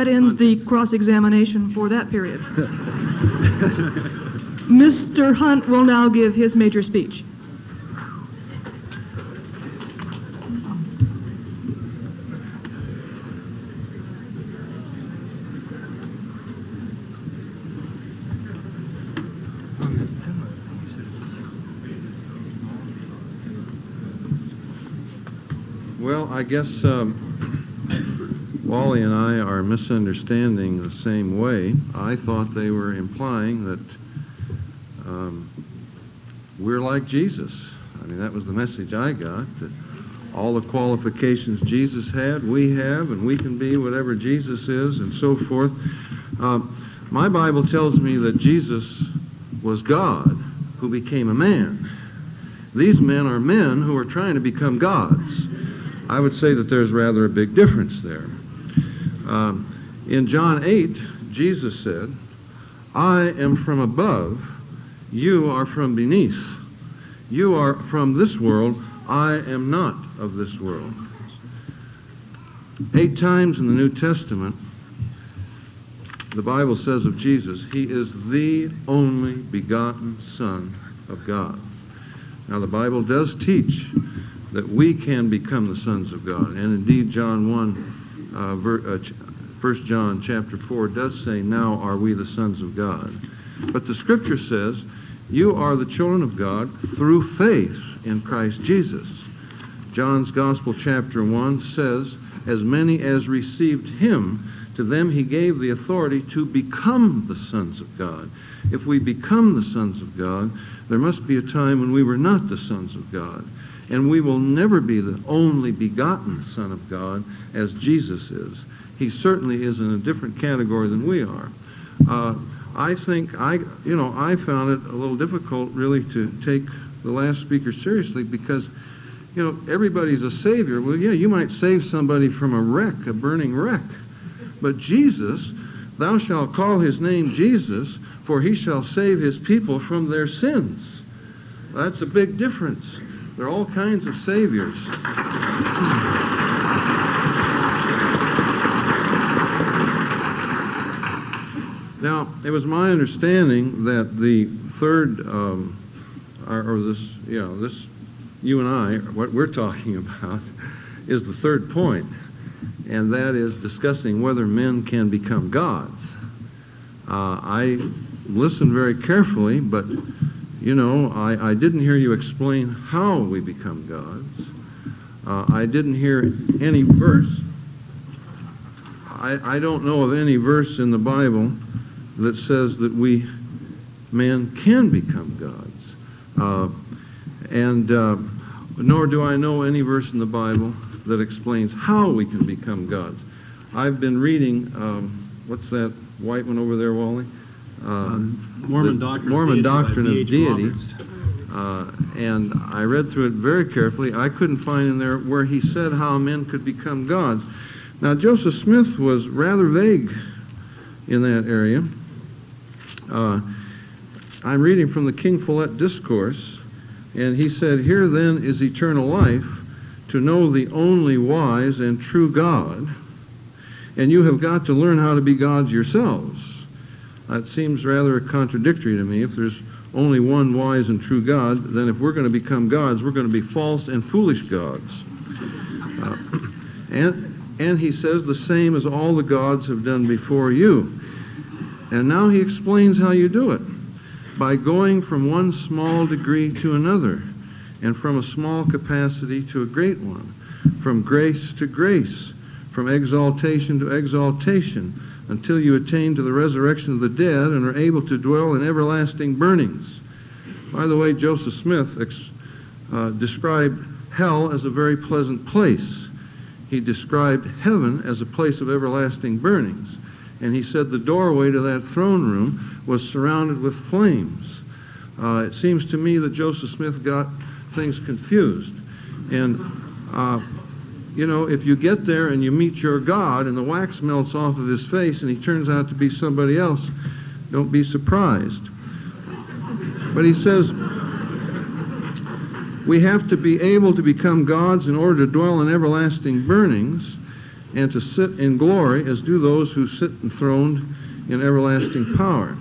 ends the cross-examination for that period. Mr. Hunt will now give his major speech. Well, I guess Wally and I are misunderstanding the same way. I thought they were implying that we're like Jesus. I mean, that was the message I got, that all the qualifications Jesus had, we have, and we can be whatever Jesus is, and so forth. My Bible tells me that Jesus was God who became a man. These men are men who are trying to become gods. I would say that there's rather a big difference there. In John 8, Jesus said, I am from above, you are from beneath. You are from this world, I am not of this world. 8 times in the New Testament, the Bible says of Jesus, he is the only begotten Son of God. Now, the Bible does teach that we can become the sons of God. And indeed, John 1 John chapter 4 does say, now are we the sons of God. But the Scripture says, you are the children of God through faith in Christ Jesus. John's Gospel chapter 1 says, as many as received him, to them he gave the authority to become the sons of God. If we become the sons of God, there must be a time when we were not the sons of God. And we will never be the only begotten Son of God as Jesus is. He certainly is in a different category than we are. I think I found it a little difficult really to take the last speaker seriously because, everybody's a savior. Well, yeah, you might save somebody from a wreck, a burning wreck. But Jesus, thou shalt call his name Jesus, for he shall save his people from their sins. That's a big difference. There are all kinds of saviors. Now, it was my understanding that the third, this, you and I, what we're talking about, is the third point, and that is discussing whether men can become gods. I listened very carefully, but I didn't hear you explain how we become gods. I didn't hear any verse. I don't know of any verse in the Bible that says that man can become gods. Nor do I know any verse in the Bible that explains how we can become gods. I've been reading, what's that white one over there, Wally? Mormon Doctrine of Deity. And I read through it very carefully. I couldn't find in there where he said how men could become gods. Now, Joseph Smith was rather vague in that area. I'm reading from the King Follett Discourse, and he said, here then is eternal life, to know the only wise and true God, and you have got to learn how to be gods yourselves. That seems rather contradictory to me. If there's only one wise and true God, then if we're going to become gods, we're going to be false and foolish gods. And he says the same as all the gods have done before you. And now he explains how you do it. By going from one small degree to another, and from a small capacity to a great one, from grace to grace, from exaltation to exaltation, until you attain to the resurrection of the dead and are able to dwell in everlasting burnings. By the way, Joseph Smith described hell as a very pleasant place. He described heaven as a place of everlasting burnings. And he said the doorway to that throne room was surrounded with flames. It seems to me that Joseph Smith got things confused. And, if you get there and you meet your God and the wax melts off of his face and he turns out to be somebody else, don't be surprised. But he says, we have to be able to become gods in order to dwell in everlasting burnings. and to sit in glory as do those who sit enthroned in everlasting power.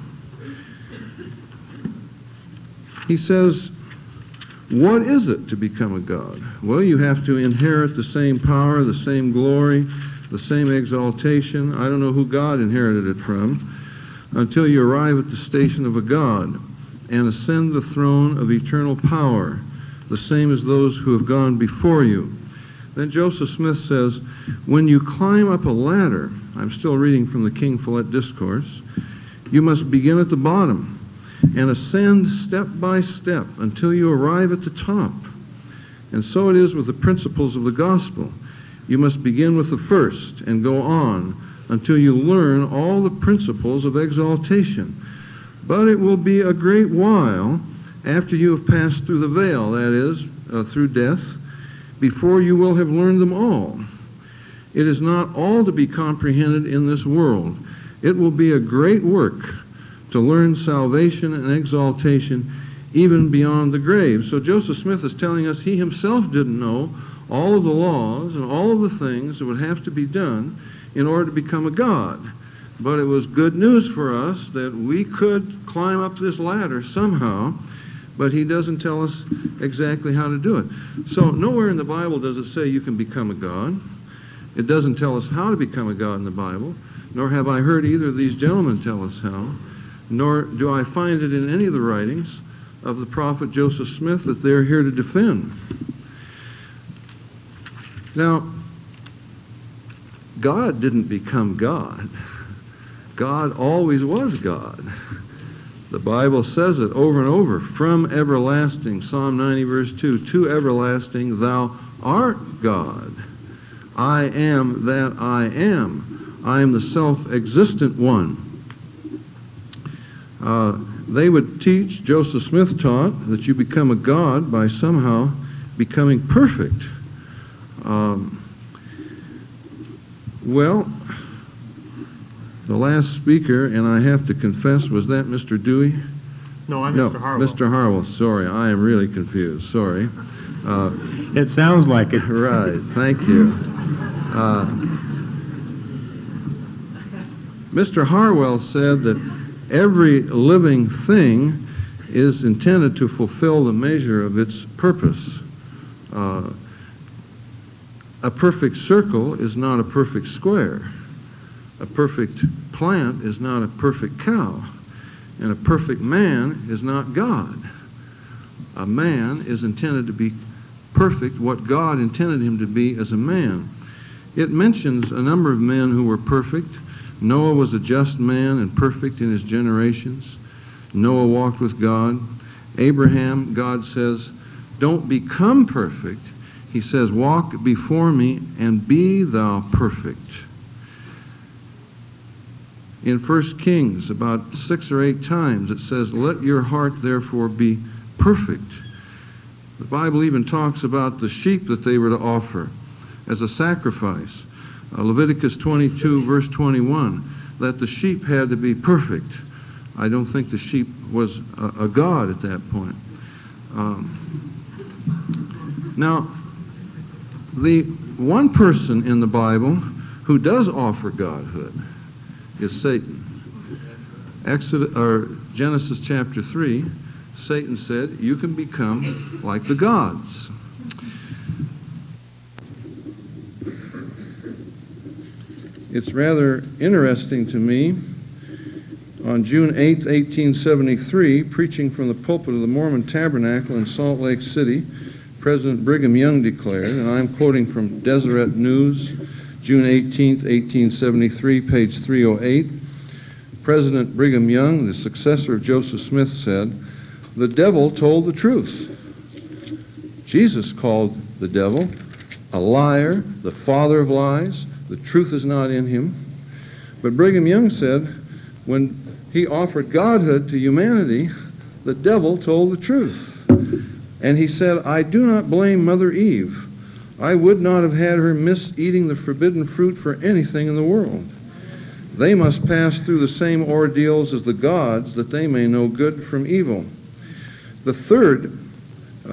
He says, what is it to become a god? Well, you have to inherit the same power, the same glory, the same exaltation. I don't know who God inherited it from, until you arrive at the station of a god and ascend the throne of eternal power, the same as those who have gone before you. Then Joseph Smith says, when you climb up a ladder, I'm still reading from the King Follett Discourse, you must begin at the bottom and ascend step by step until you arrive at the top. And so it is with the principles of the gospel. You must begin with the first and go on until you learn all the principles of exaltation. But it will be a great while after you have passed through the veil, that is, through death, before you will have learned them all. It is not all to be comprehended in this world. It will be a great work to learn salvation and exaltation even beyond the grave. So Joseph Smith is telling us he himself didn't know all of the laws and all of the things that would have to be done in order to become a god. But it was good news for us that we could climb up this ladder somehow, but he doesn't tell us exactly how to do it. So nowhere in the Bible does it say you can become a god. It doesn't tell us how to become a god in the Bible, nor have I heard either of these gentlemen tell us how, nor do I find it in any of the writings of the prophet Joseph Smith that they're here to defend. Now, God didn't become God. God always was God. The Bible says it over and over. From everlasting, Psalm 90 verse 2, to everlasting thou art God. I am that I am. I am the self-existent one. They would teach, Joseph Smith taught, that you become a god by somehow becoming perfect. Well, the last speaker, and I have to confess, was that Mr. Dewey? No, I'm Mr. Harwell. Mr. Harwell, sorry, I am really confused, sorry. It sounds like it. Right, thank you. Mr. Harwell said that every living thing is intended to fulfill the measure of its purpose. A perfect circle is not a perfect square. A perfect plant is not a perfect cow. And a perfect man is not God. A man is intended to be perfect, what God intended him to be as a man. It mentions a number of men who were perfect. Noah was a just man and perfect in his generations. Noah walked with God. Abraham, God says, don't become perfect. He says, walk before me and be thou perfect. In 1 Kings, about 6 or 8 times, it says, let your heart therefore be perfect. The Bible even talks about the sheep that they were to offer as a sacrifice. Leviticus 22, verse 21, that the sheep had to be perfect. I don't think the sheep was a god at that point. Now, the one person in the Bible who does offer godhood is Satan. Genesis chapter 3, Satan said, you can become like the gods. It's rather interesting to me, on June 8, 1873, preaching from the pulpit of the Mormon Tabernacle in Salt Lake City, President Brigham Young declared, and I'm quoting from Deseret News, June 18, 1873, page 308, President Brigham Young, the successor of Joseph Smith, said, the devil told the truth. Jesus called the devil a liar, the father of lies. The truth is not in him. But Brigham Young said, when he offered godhood to humanity, the devil told the truth. And he said, I do not blame Mother Eve. I would not have had her miss eating the forbidden fruit for anything in the world. They must pass through the same ordeals as the gods, that they may know good from evil. The third,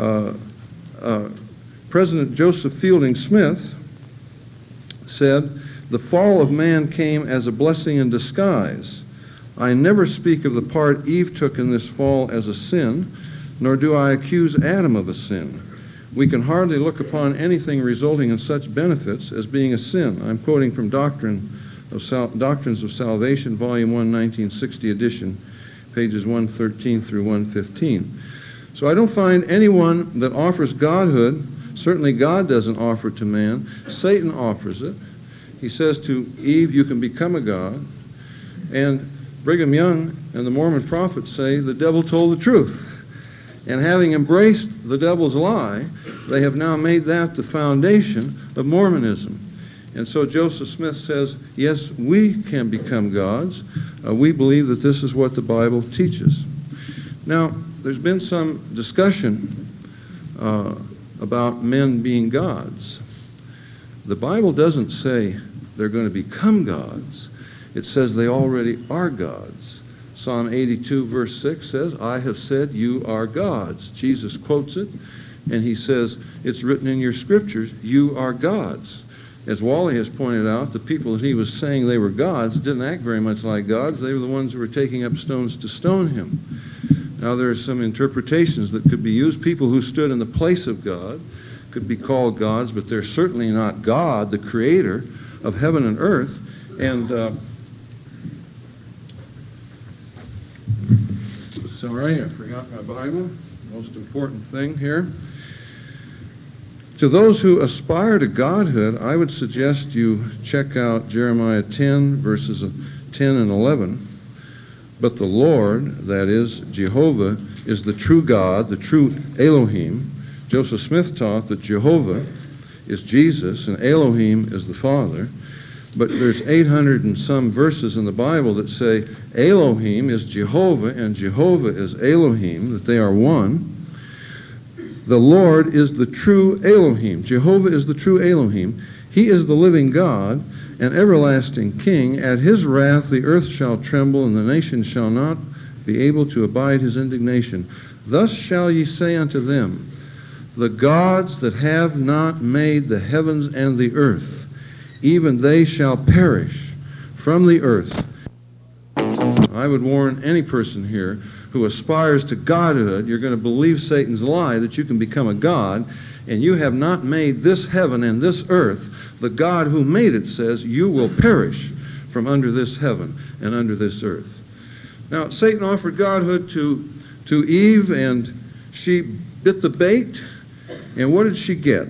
President Joseph Fielding Smith, said the fall of man came as a blessing in disguise. I never speak of the part Eve took in this fall as a sin, nor do I accuse Adam of a sin. We can hardly look upon anything resulting in such benefits as being a sin. I'm quoting from Doctrines of Salvation, Volume 1, 1960 edition, pages 113 through 115. So I don't find anyone that offers godhood. Certainly God doesn't offer it to man. Satan offers it. He says to Eve, you can become a god. And Brigham Young and the Mormon prophets say the devil told the truth. And having embraced the devil's lie, they have now made that the foundation of Mormonism. And so Joseph Smith says, yes, we can become gods. We believe that this is what the Bible teaches. Now, there's been some discussion about men being gods. The Bible doesn't say they're going to become gods. It says they already are gods. Psalm 82, verse 6 says, I have said you are gods. Jesus quotes it, and he says, it's written in your scriptures, you are gods. As Wally has pointed out, the people that he was saying they were gods didn't act very much like gods. They were the ones who were taking up stones to stone him. Now there are some interpretations that could be used. People who stood in the place of God could be called gods, but they're certainly not God, the creator of heaven and earth. And sorry, I forgot my Bible. Most important thing here. To those who aspire to godhood, I would suggest you check out Jeremiah 10, verses 10 and 11. But the Lord, that is, Jehovah, is the true God, the true Elohim. Joseph Smith taught that Jehovah is Jesus and Elohim is the Father. But there's 800 and some verses in the Bible that say Elohim is Jehovah and Jehovah is Elohim, that they are one. The Lord is the true Elohim. Jehovah is the true Elohim. He is the living God and everlasting King. At his wrath the earth shall tremble, and the nations shall not be able to abide his indignation. Thus shall ye say unto them, the gods that have not made the heavens and the earth, even they shall perish from the earth. I would warn any person here who aspires to godhood, you're going to believe Satan's lie that you can become a god, and you have not made this heaven and this earth. The God who made it says you will perish from under this heaven and under this earth. Now, Satan offered godhood to Eve, and she bit the bait, and what did she get?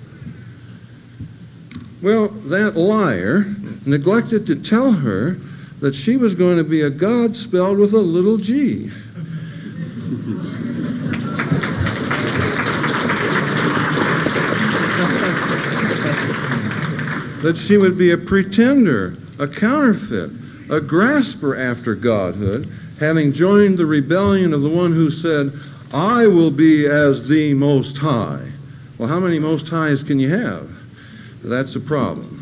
Well, that liar neglected to tell her that she was going to be a god spelled with a little g. That she would be a pretender, a counterfeit, a grasper after godhood, having joined the rebellion of the one who said, I will be as the Most High. Well, how many Most Highs can you have? That's a problem.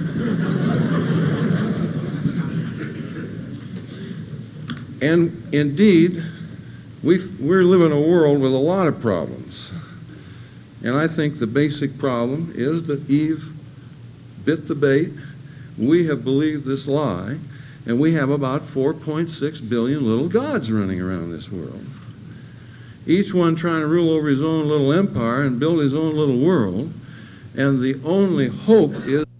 And indeed, we're living in a world with a lot of problems. And I think the basic problem is that Eve bit the bait. We have believed this lie, and we have about 4.6 billion little gods running around this world. Each one trying to rule over his own little empire and build his own little world. And the only hope is